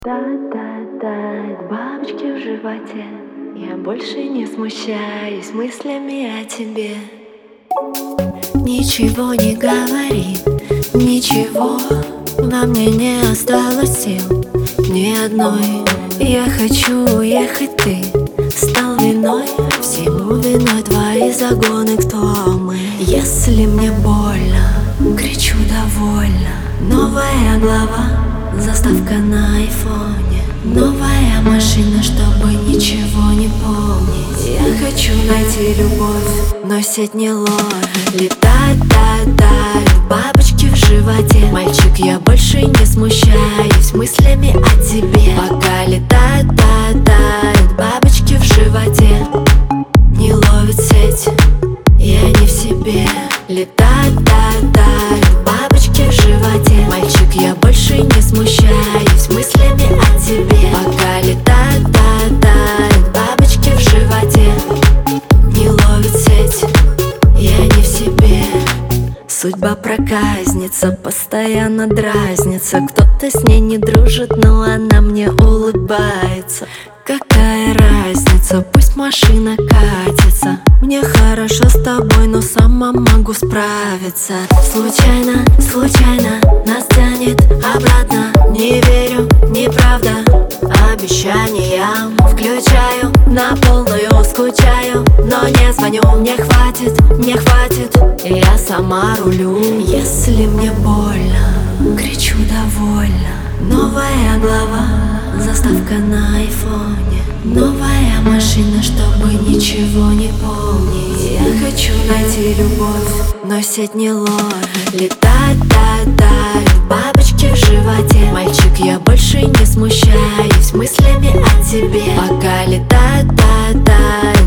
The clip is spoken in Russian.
Тает бабочки в животе. Я больше не смущаюсь мыслями о тебе. Ничего не говори, ничего. Во мне не осталось сил ни одной. Я хочу уехать, ты стал виной. Всему виной твои загоны, кто мы? Если мне больно, кричу довольно. Новая глава, заставка на айфоне. Новая машина, чтобы ничего не помнить. Я хочу найти любовь, но сеть не ловит. Летать, бабочки в животе. Мальчик, я больше не смущаюсь мыслями о тебе. Пока летают, бабочки в животе. Не ловит сеть, я не в себе. Летают, бабочки в животе. Мальчик, я больше не смущаюсь мыслями о тебе. Пока летают, бабочки в животе. Не ловит сеть, я не в себе. Судьба проказница, постоянно дразнится. Кто-то с ней не дружит, но она мне улыбается. Какая разница, пусть машина катится. Мне хорошо с тобой, но сама могу справиться. Случайно, случайно нас тянет обратно. Не верю, неправда обещаниям. Включаю на полную, скучаю, но не звоню. Мне хватит, я сама рулю. Если мне больно, кричу довольно. Новая глава, заставка на айфоне. Новая машина, чтобы ничего не помнить. Я хочу найти любовь, но сеть не ловит. Летать, бабочки в животе. Мальчик, я больше не смущаюсь мыслями о тебе. Пока летают,